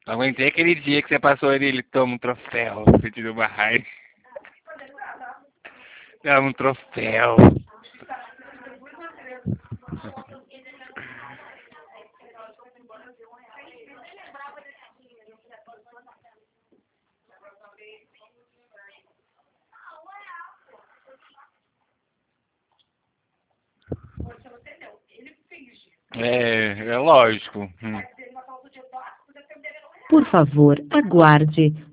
Aguentei aquele dia que você passou ele toma um troféu, você tirou uma raiva. Dá um troféu. É lógico. Por favor, aguarde.